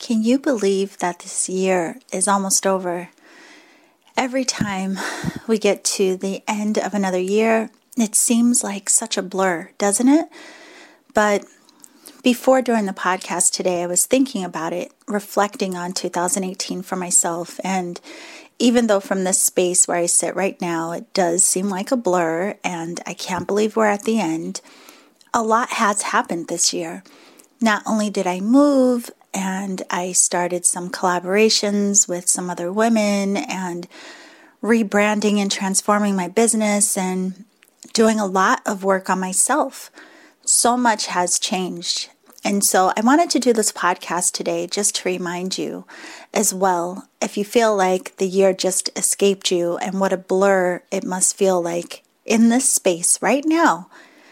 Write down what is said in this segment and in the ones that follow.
Can you believe that this year is almost over? Every time we get to the end of another year, it seems like such a blur, doesn't it? But before doing the podcast today, I was thinking about it, reflecting on 2018 for myself. And even though from this space where I sit right now, it does seem like a blur and I can't believe we're at the end, a lot has happened this year. Not only did I move, and I started some collaborations with some other women and rebranding and transforming my business and doing a lot of work on myself. So much has changed. And so I wanted to do this podcast today just to remind you as well, if you feel like the year just escaped you and what a blur it must feel like in this space right now.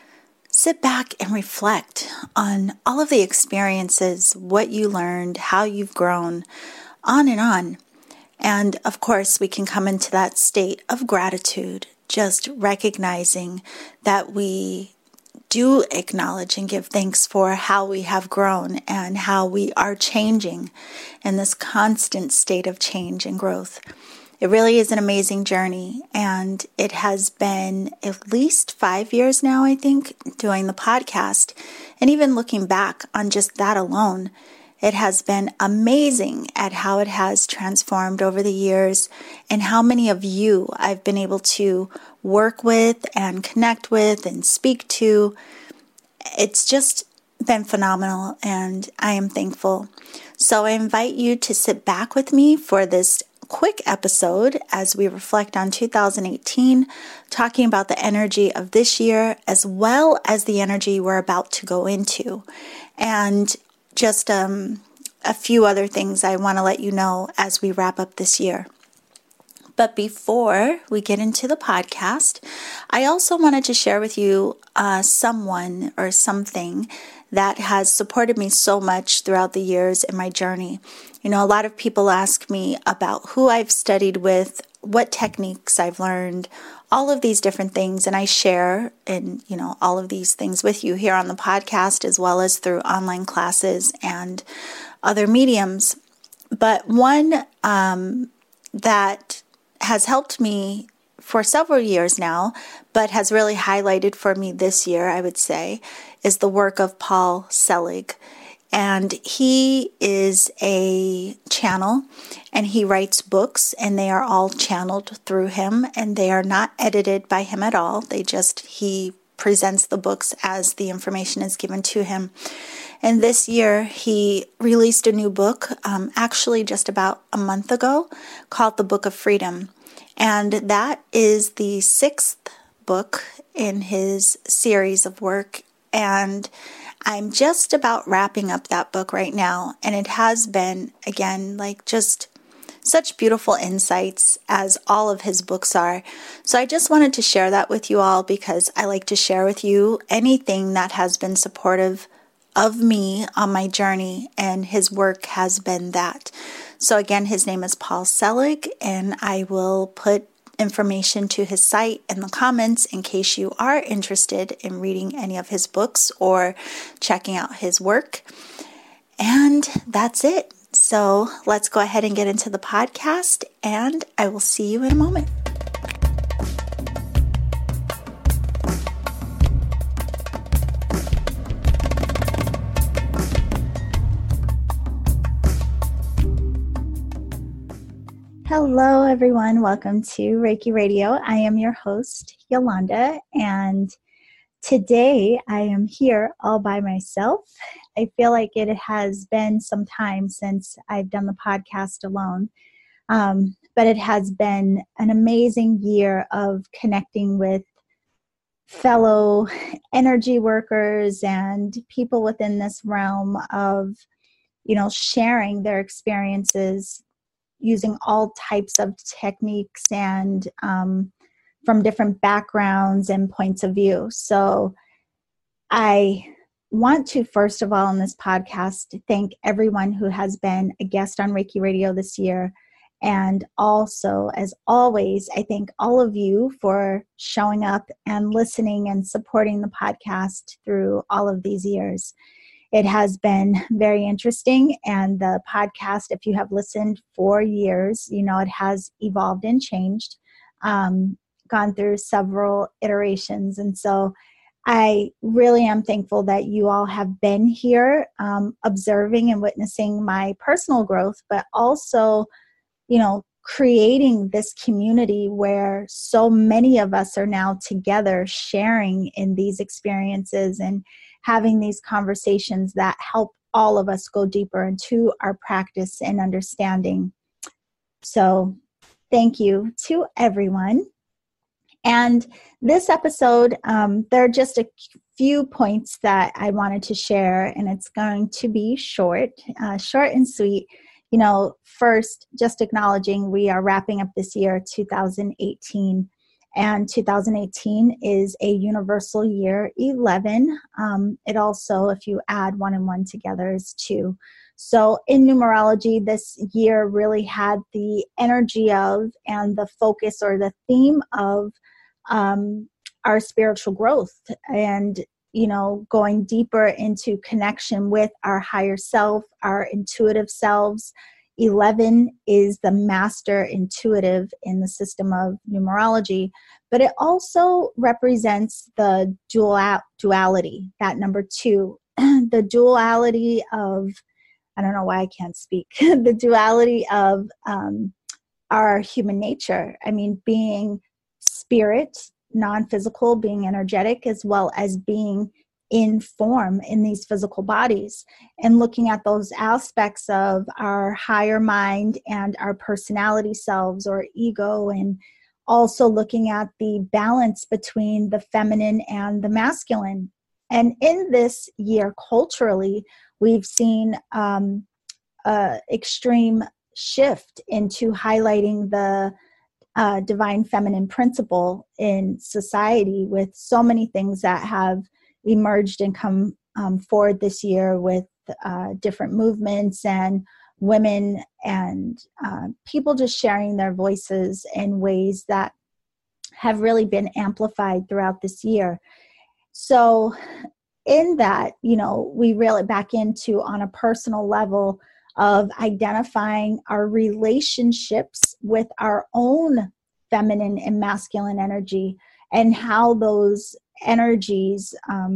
Sit back and reflect on all of the experiences, what you learned, how you've grown, on and on. And of course, we can come into that state of gratitude, just recognizing that we do acknowledge and give thanks for how we have grown and how we are changing in this constant state of change and growth. It really is an amazing journey, and it has been at least 5 years now, I think, doing the podcast. And even looking back on just that alone, it has been amazing at how it has transformed over the years and how many of you I've been able to work with and connect with and speak to. It's just been phenomenal, and I am thankful. So I invite you to sit back with me for this quick episode as we reflect on 2018, talking about the energy of this year as well as the energy we're about to go into, and just a few other things I want to let you know as we wrap up this year. But before we get into the podcast, I also wanted to share with you someone or something that has supported me so much throughout the years in my journey. You know, a lot of people ask me about who I've studied with, what techniques I've learned, all of these different things, and I share all of these things with you here on the podcast as well as through online classes and other mediums. But one that has helped me for several years now, but has really highlighted for me this year, I would say, is the work of Paul Selig. And he is a channel, and he writes books, and they are all channeled through him, and they are not edited by him at all. He presents the books as the information is given to him. And this year, he released a new book, actually just about a month ago, called The Book of Freedom. And that is the 6th book in his series of work. And I'm just about wrapping up that book right now. And it has been, again, like just such beautiful insights as all of his books are. So I just wanted to share that with you all because I like to share with you anything that has been supportive of me on my journey, and his work has been that. So again, his name is Paul Selig, and I will put information to his site in the comments in case you are interested in reading any of his books or checking out his work. And that's it. So let's go ahead and get into the podcast, and I will see you in a moment. Hello, everyone. Welcome to Reiki Radio. I am your host, Yolanda, and today I am here all by myself. I feel like it has been some time since I've done the podcast alone, but it has been an amazing year of connecting with fellow energy workers and people within this realm of, sharing their experiences using all types of techniques and from different backgrounds and points of view. So I want to, first of all, in this podcast, thank everyone who has been a guest on Reiki Radio this year. And also, as always, I thank all of you for showing up and listening and supporting the podcast through all of these years. it has been very interesting. And the podcast, if you have listened for years, you know, it has evolved and changed, gone through several iterations. And so I really am thankful that you all have been here, observing and witnessing my personal growth, but also, you know, creating this community where so many of us are now together sharing in these experiences and having these conversations that help all of us go deeper into our practice and understanding. So thank you to everyone. And this episode, there are just a few points that I wanted to share, and it's going to be short and sweet. You know, first, just acknowledging we are wrapping up this year, 2018, and 2018 is a universal year 11. It also, if you add 1 and 1 together, is 2. So in numerology, this year really had the energy of and the focus or the theme of our spiritual growth and, you know, going deeper into connection with our higher self, our intuitive selves. 11 is the master intuitive in the system of numerology, but it also represents the duality, that number 2, the duality of, I don't know why I can't speak, the duality of our human nature. I mean, being spirit, non-physical, being energetic, as well as being in form in these physical bodies, and looking at those aspects of our higher mind and our personality selves or ego, and also looking at the balance between the feminine and the masculine. And in this year, culturally, we've seen extreme shift into highlighting the divine feminine principle in society, with so many things that have emerged and come forward this year with different movements and women and people just sharing their voices in ways that have really been amplified throughout this year. So in that, you know, we reel it back into on a personal level of identifying our relationships with our own feminine and masculine energy, and how those energies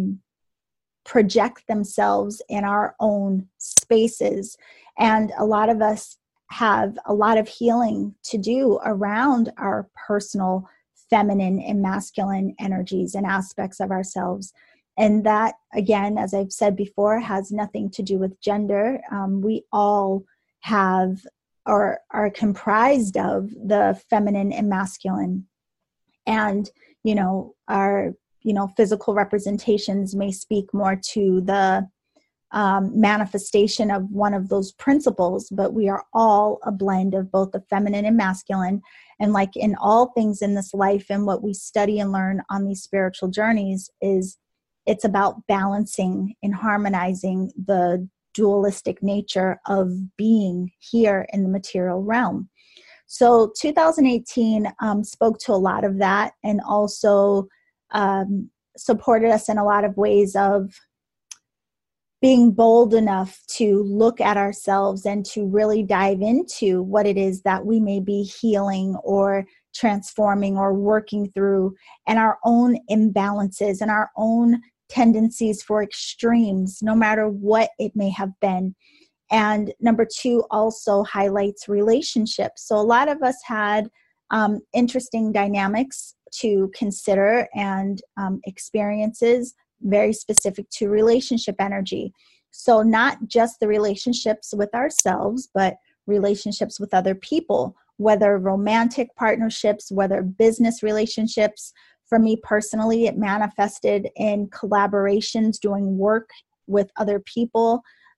project themselves in our own spaces. And a lot of us have a lot of healing to do around our personal feminine and masculine energies and aspects of ourselves. And that, again, as I've said before, has nothing to do with gender. We all have or are comprised of the feminine and masculine. And, you know, our, you know, physical representations may speak more to the manifestation of one of those principles, but we are all a blend of both the feminine and masculine. And like in all things in this life and what we study and learn on these spiritual journeys, is it's about balancing and harmonizing the dualistic nature of being here in the material realm. So 2018 spoke to a lot of that, and also supported us in a lot of ways of being bold enough to look at ourselves and to really dive into what it is that we may be healing or transforming or working through, and our own imbalances and our own tendencies for extremes, no matter what it may have been. And number 2 also highlights relationships. So a lot of us had interesting dynamics to consider and experiences very specific to relationship energy. So not just the relationships with ourselves, but relationships with other people, whether romantic partnerships, whether business relationships. For me personally, it manifested in collaborations, doing work with other people.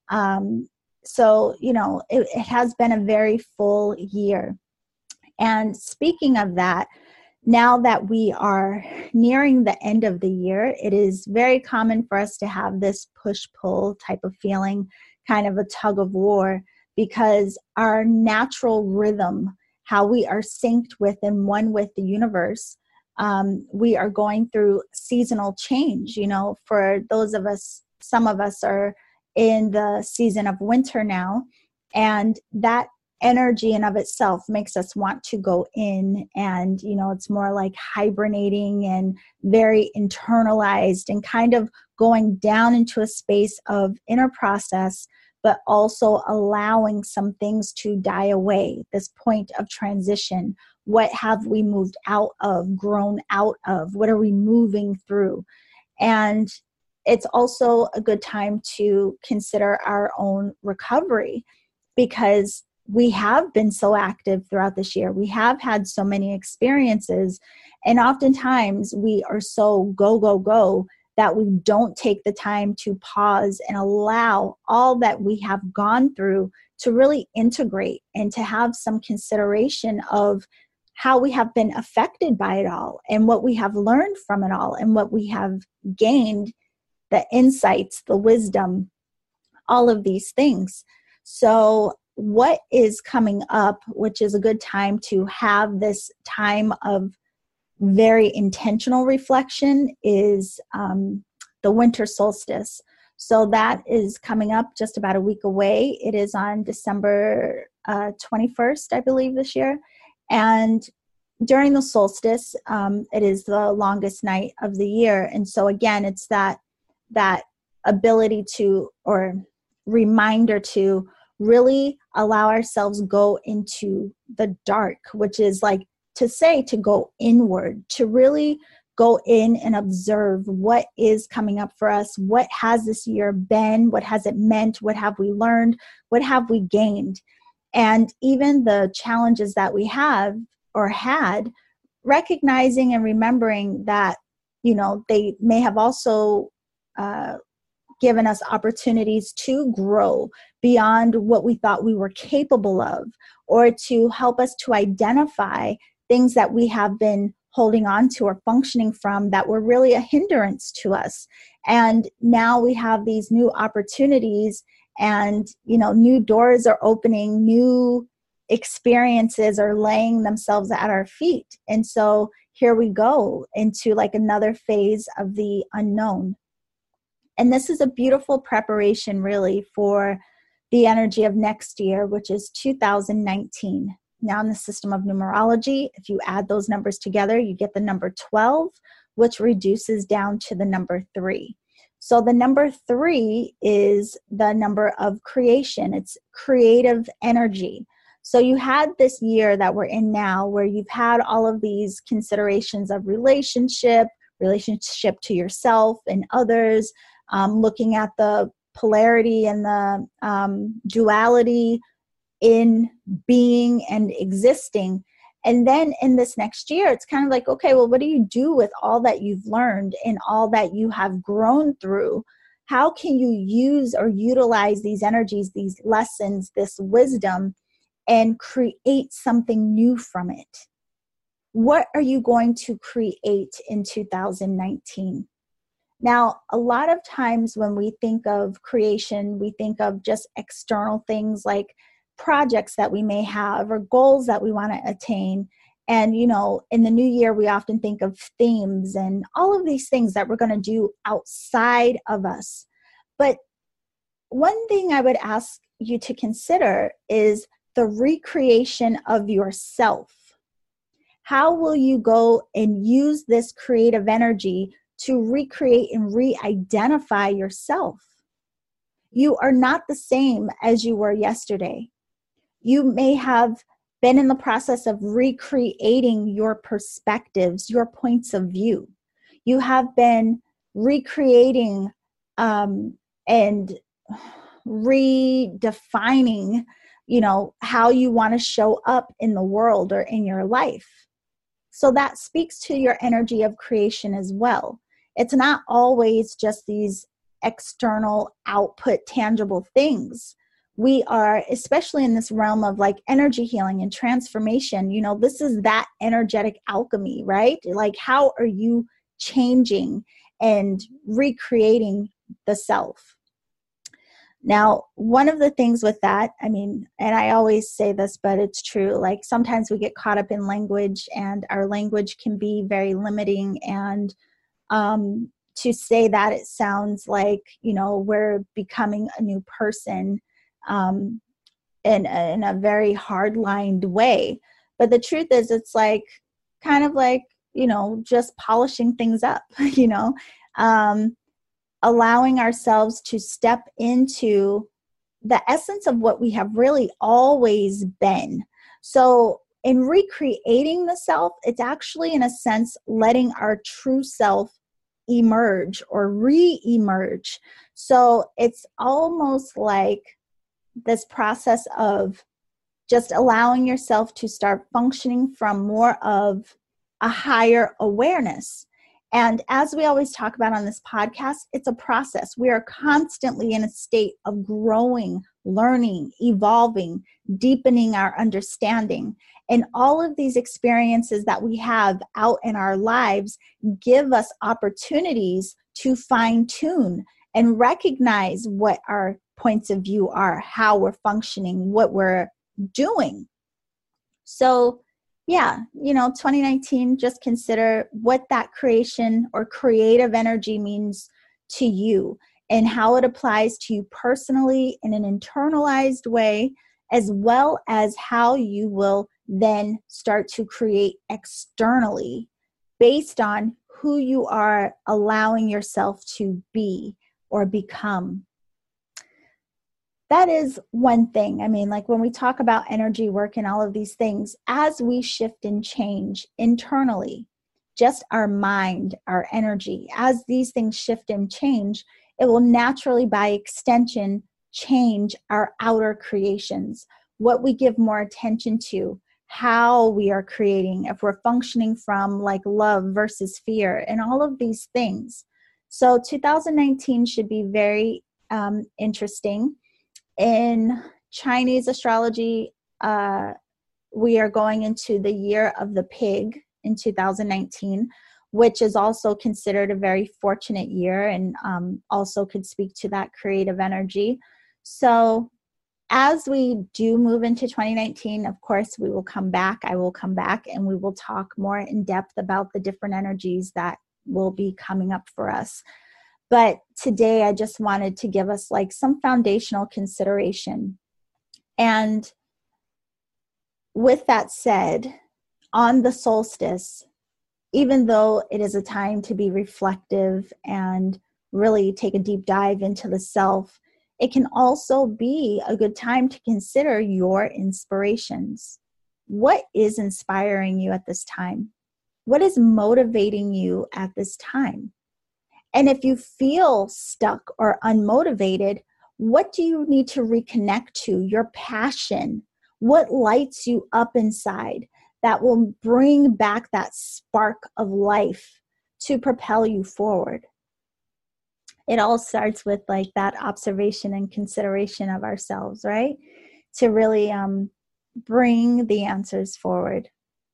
So, you know, it has been a very full year. And speaking of that, now that we are nearing the end of the year, it is very common for us to have this push-pull type of feeling, kind of a tug of war, because our natural rhythm, how we are synced with and one with the universe, we are going through seasonal change. You know, for those of us, some of us are in the season of winter now. And that energy in of itself makes us want to go in, and it's more like hibernating and very internalized and kind of going down into a space of inner process, but also allowing some things to die away, this point of transition. What have we moved out of, grown out of? What are we moving through? And it's also a good time to consider our own recovery, because we have been so active throughout this year. We have had so many experiences, and oftentimes we are so go, go, go that we don't take the time to pause and allow all that we have gone through to really integrate and to have some consideration of how we have been affected by it all and what we have learned from it all and what we have gained, the insights, the wisdom, all of these things. So what is coming up, which is a good time to have this time of very intentional reflection, is the winter solstice. So that is coming up just about a week away. It is on December 21st, I believe, this year. And during the solstice, it is the longest night of the year. And so again, it's that ability to, or reminder to, really allow ourselves go into the dark, which is like to go inward, to really go in and observe what is coming up for us. What has this year been? What has it meant? What have we learned? What have we gained? And even the challenges that we have or had, recognizing and remembering that, they may have also given us opportunities to grow beyond what we thought we were capable of, or to help us to identify things that we have been holding on to or functioning from that were really a hindrance to us. And now we have these new opportunities, and new doors are opening, new experiences are laying themselves at our feet. And so here we go into like another phase of the unknown. And this is a beautiful preparation really for the energy of next year, which is 2019. Now in the system of numerology, if you add those numbers together, you get the number 12, which reduces down to the number 3. So the number 3 is the number of creation. It's creative energy. So you had this year that we're in now where you've had all of these considerations of relationship to yourself and others, looking at the polarity and the duality in being and existing. And then in this next year, it's kind of like, okay, well, what do you do with all that you've learned and all that you have grown through? How can you use or utilize these energies, these lessons, this wisdom, and create something new from it? What are you going to create in 2019? Now, a lot of times when we think of creation, we think of just external things like projects that we may have or goals that we want to attain. And, in the new year, we often think of themes and all of these things that we're going to do outside of us. But one thing I would ask you to consider is the recreation of yourself. How will you go and use this creative energy to recreate and re-identify yourself? You are not the same as you were yesterday. You may have been in the process of recreating your perspectives, your points of view. You have been recreating and redefining, how you want to show up in the world or in your life. So that speaks to your energy of creation as well. It's not always just these external output, tangible things. We are, especially in this realm of like energy healing and transformation, this is that energetic alchemy, right? Like, how are you changing and recreating the self? Now, one of the things with that, and I always say this, but it's true, like sometimes we get caught up in language, and our language can be very limiting and to say that, it sounds like, we're becoming a new person in a very hard-lined way. But the truth is, it's like kind of like, just polishing things up, allowing ourselves to step into the essence of what we have really always been. So in recreating the self, it's actually, in a sense, letting our true self emerge or re-emerge. So it's almost like this process of just allowing yourself to start functioning from more of a higher awareness. And as we always talk about on this podcast, it's a process. We are constantly in a state of growing, learning, evolving, deepening our understanding. And all of these experiences that we have out in our lives give us opportunities to fine-tune and recognize what our points of view are, how we're functioning, what we're doing. So, 2019, just consider what that creation or creative energy means to you and how it applies to you personally in an internalized way, as well as how you will then start to create externally based on who you are allowing yourself to be or become. That is one thing. I mean, like when we talk about energy work and all of these things, as we shift and change internally, just our mind, our energy, as these things shift and change, it will naturally, by extension, change our outer creations, what we give more attention to, how we are creating, if we're functioning from like love versus fear, and all of these things. So 2019 should be very interesting. In Chinese astrology, we are going into the year of the pig in 2019, which is also considered a very fortunate year and also could speak to that creative energy. So as we do move into 2019, of course, we will come back. I will come back and we will talk more in depth about the different energies that will be coming up for us. But today I just wanted to give us like some foundational consideration. And with that said, on the solstice, even though it is a time to be reflective and really take a deep dive into the self, it can also be a good time to consider your inspirations. What is inspiring you at this time? What is motivating you at this time? And if you feel stuck or unmotivated, what do you need to reconnect to? Your passion. What lights you up inside that will bring back that spark of life to propel you forward? It all starts with like that observation and consideration of ourselves, right? To really bring the answers forward.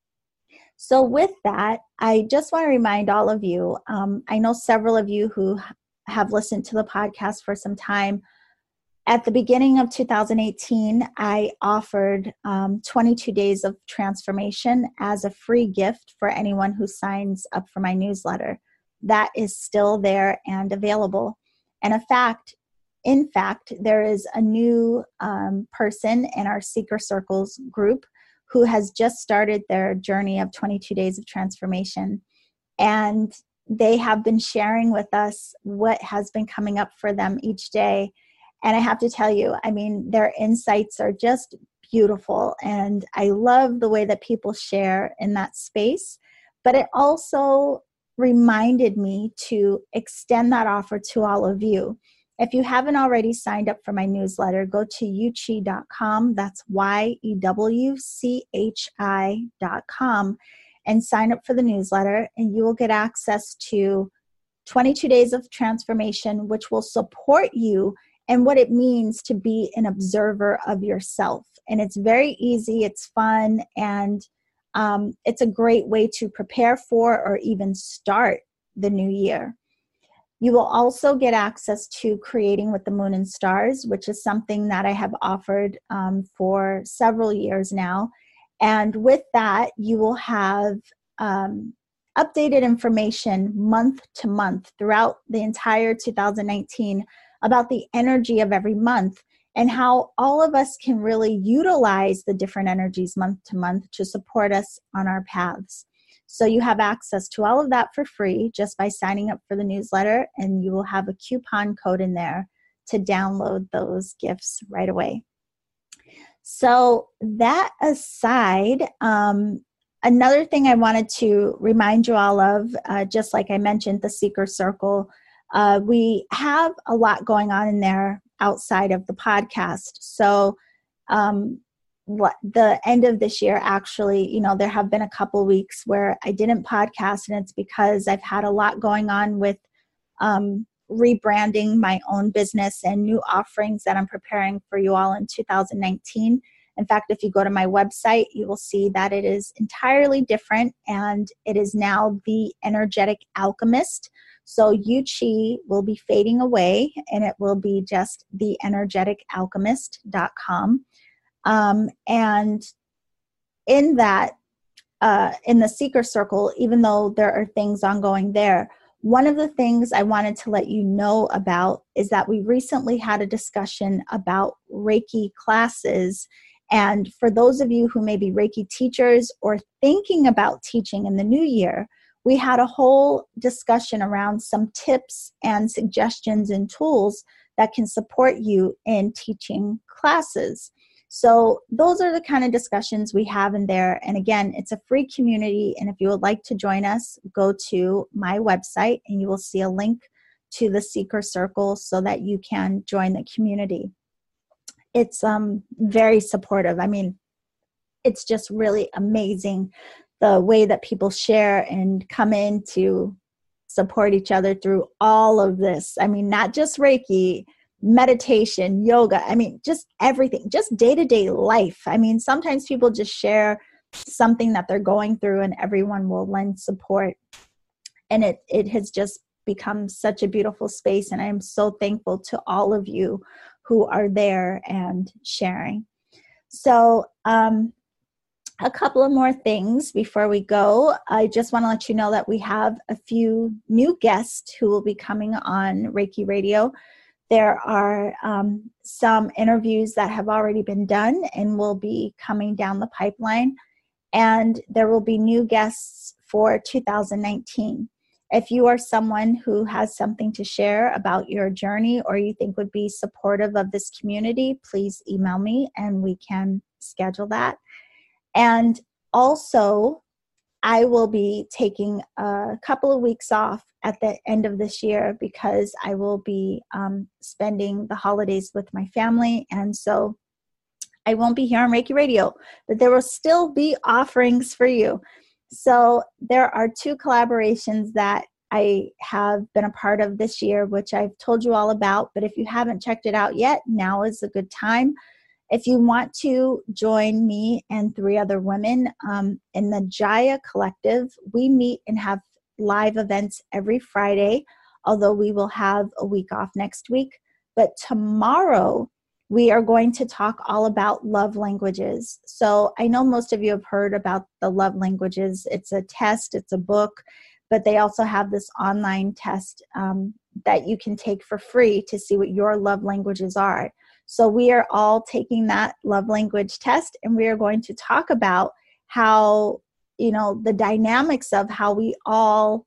So with that, I just want to remind all of you, I know several of you who have listened to the podcast for some time. At the beginning of 2018, I offered 22 days of transformation as a free gift for anyone who signs up for my newsletter. That is still there and available. And in fact, there is a new person in our Seeker Circles group who has just started their journey of 22 days of transformation. And they have been sharing with us what has been coming up for them each day. And I have to tell you, I mean, their insights are just beautiful. And I love the way that people share in that space. But it also reminded me to extend that offer to all of you. If you haven't already signed up for my newsletter, go to yewchi.com. That's YEWCHI.com and sign up for the newsletter, and you will get access to 22 days of transformation, which will support you and what it means to be an observer of yourself. And it's very easy, it's fun, and it's a great way to prepare for or even start the new year. You will also get access to Creating with the Moon and Stars, which is something that I have offered for several years now. And with that, you will have updated information month to month throughout the entire 2019 about the energy of every month and how all of us can really utilize the different energies month to month to support us on our paths. So you have access to all of that for free just by signing up for the newsletter, and you will have a coupon code in there to download those gifts right away. So that aside, another thing I wanted to remind you all of, just like I mentioned, the Seeker Circle, we have a lot going on in there outside of the podcast. So the end of this year, actually, there have been a couple weeks where I didn't podcast, and it's because I've had a lot going on with rebranding my own business and new offerings that I'm preparing for you all in 2019. In fact, if you go to my website, you will see that it is entirely different, and it is now The Energetic Alchemist. So Yu Chi will be fading away, and it will be just theenergeticalchemist.com. And in that, in the Seeker Circle, even though there are things ongoing there, one of the things I wanted to let you know about is that we recently had a discussion about Reiki classes. And for those of you who may be Reiki teachers or thinking about teaching in the new year, we had a whole discussion around some tips and suggestions and tools that can support you in teaching classes. So those are the kind of discussions we have in there. And again, it's a free community. And if you would like to join us, go to my website and you will see a link to the Seeker Circle so that you can join the community. It's very supportive. I mean, it's just really amazing the way that people share and come in to support each other through all of this. I mean, not just Reiki, meditation, yoga, I mean, just everything, just day-to-day life. I mean, sometimes people just share something that they're going through and everyone will lend support. And it has just become such a beautiful space. And I am so thankful to all of you who are there and sharing. So, a couple of more things before we go. I just want to let you know that we have a few new guests who will be coming on Reiki Radio. There are some interviews that have already been done and will be coming down the pipeline. And there will be new guests for 2019. If you are someone who has something to share about your journey or you think would be supportive of this community, please email me and we can schedule that. And also, I will be taking a couple of weeks off at the end of this year because I will be spending the holidays with my family. And so I won't be here on Reiki Radio, but there will still be offerings for you. So there are 2 collaborations that I have been a part of this year, which I've told you all about. But if you haven't checked it out yet, now is a good time. If you want to join me and 3 other women in the Jaya Collective, we meet and have live events every Friday, although we will have a week off next week. But tomorrow, we are going to talk all about love languages. So I know most of you have heard about the love languages. It's a test, it's a book, but they also have this online test that you can take for free to see what your love languages are. So we are all taking that love language test, and we are going to talk about how, the dynamics of how we all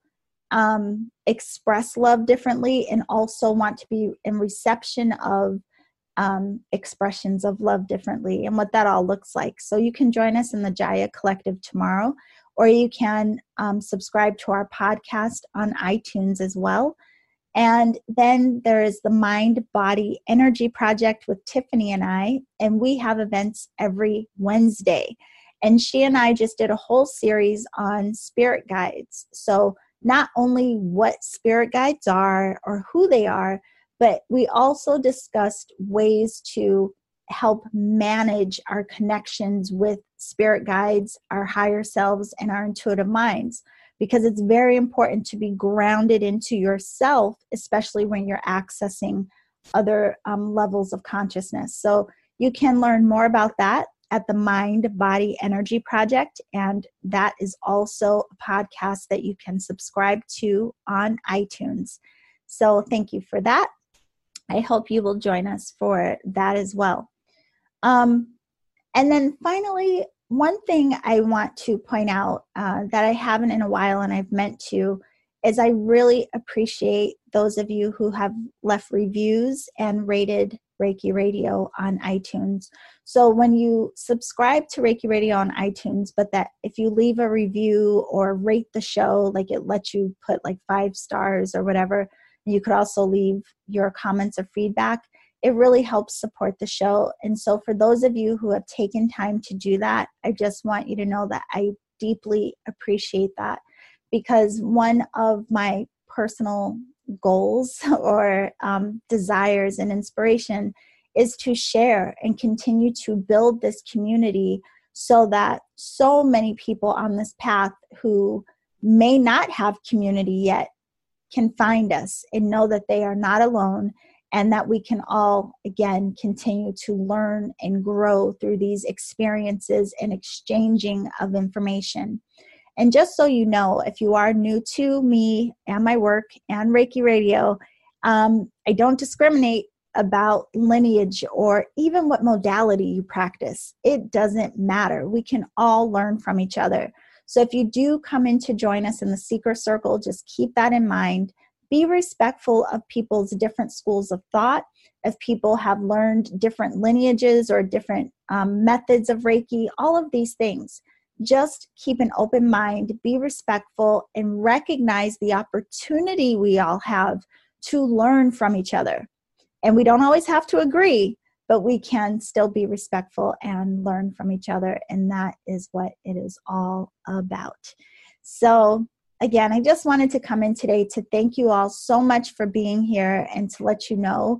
express love differently and also want to be in reception of expressions of love differently and what that all looks like. So you can join us in the Jaya Collective tomorrow, or you can subscribe to our podcast on iTunes as well. And then there is the Mind Body Energy Project with Tiffany and I, and we have events every Wednesday. And she and I just did a whole series on spirit guides. So not only what spirit guides are or who they are, but we also discussed ways to help manage our connections with spirit guides, our higher selves, and our intuitive minds. Because it's very important to be grounded into yourself, especially when you're accessing other levels of consciousness. So you can learn more about that at the Mind Body Energy Project, and that is also a podcast that you can subscribe to on iTunes. So thank you for that. I hope you will join us for that as well. And then finally, one thing I want to point out that I haven't in a while and I've meant to is I really appreciate those of you who have left reviews and rated Reiki Radio on iTunes. So when you subscribe to Reiki Radio on iTunes, but that if you leave a review or rate the show, like it lets you put like 5 stars or whatever, you could also leave your comments or feedback. It really helps support the show. And so for those of you who have taken time to do that, I just want you to know that I deeply appreciate that, because one of my personal goals or desires and inspiration is to share and continue to build this community so that so many people on this path who may not have community yet can find us and know that they are not alone, and that we can all, again, continue to learn and grow through these experiences and exchanging of information. And just so you know, if you are new to me and my work and Reiki Radio, I don't discriminate about lineage or even what modality you practice. It doesn't matter. We can all learn from each other. So if you do come in to join us in the Seeker Circle, just keep that in mind. Be respectful of people's different schools of thought. If people have learned different lineages or different methods of Reiki, all of these things, just keep an open mind, be respectful, and recognize the opportunity we all have to learn from each other. And we don't always have to agree, but we can still be respectful and learn from each other. And that is what it is all about. So again, I just wanted to come in today to thank you all so much for being here and to let you know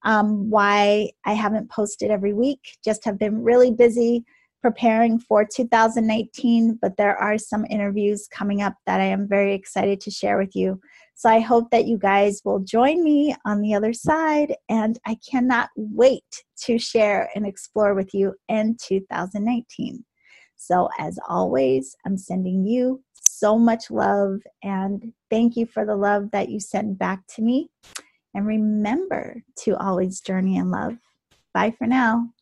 why I haven't posted every week. Just have been really busy preparing for 2019, but there are some interviews coming up that I am very excited to share with you. So I hope that you guys will join me on the other side, and I cannot wait to share and explore with you in 2019. So as always, I'm sending you so much love, and thank you for the love that you send back to me. And remember to always journey in love. Bye for now.